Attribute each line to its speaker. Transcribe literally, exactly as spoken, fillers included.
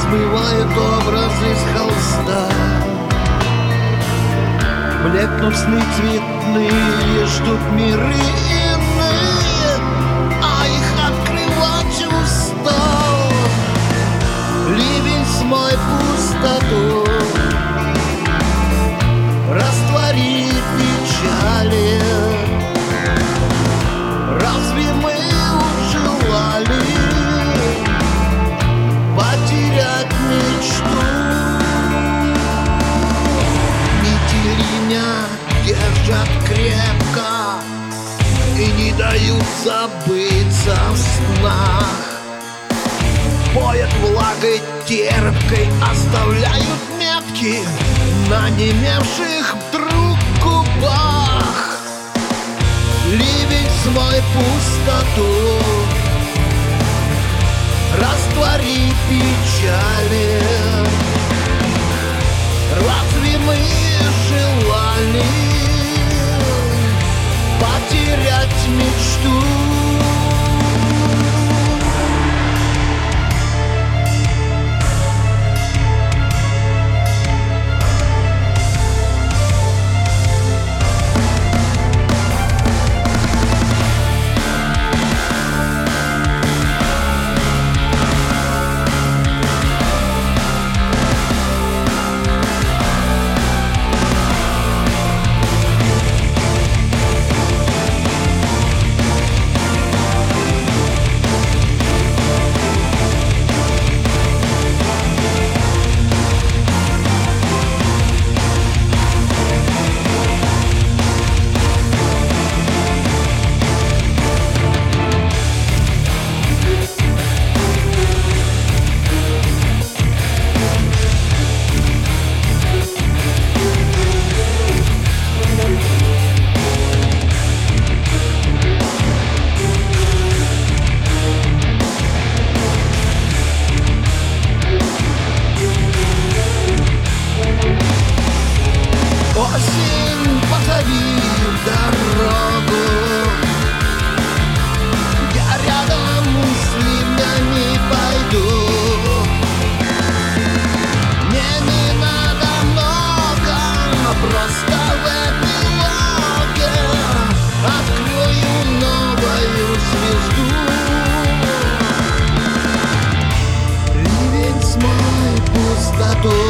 Speaker 1: смывает образы с холста. Блекнут сны цветные, ждут миры иные, а их открывать устал. Ливень смой пустоту, раствори печали. Разве мы желали потерять мечту? Нити ремня держат крепко и не дают забыться в снах. Поят влагой терпкой, оставляют метки на немевших вдруг губах. Ливень смой пустоту, раствори печали. Разве мы желали потерять мечту? Осень, позови дорогу, я рядом с ливнями пойду. Мне не надо много, просто в эпилоге открою новую звезду. Ливень смой пустоту,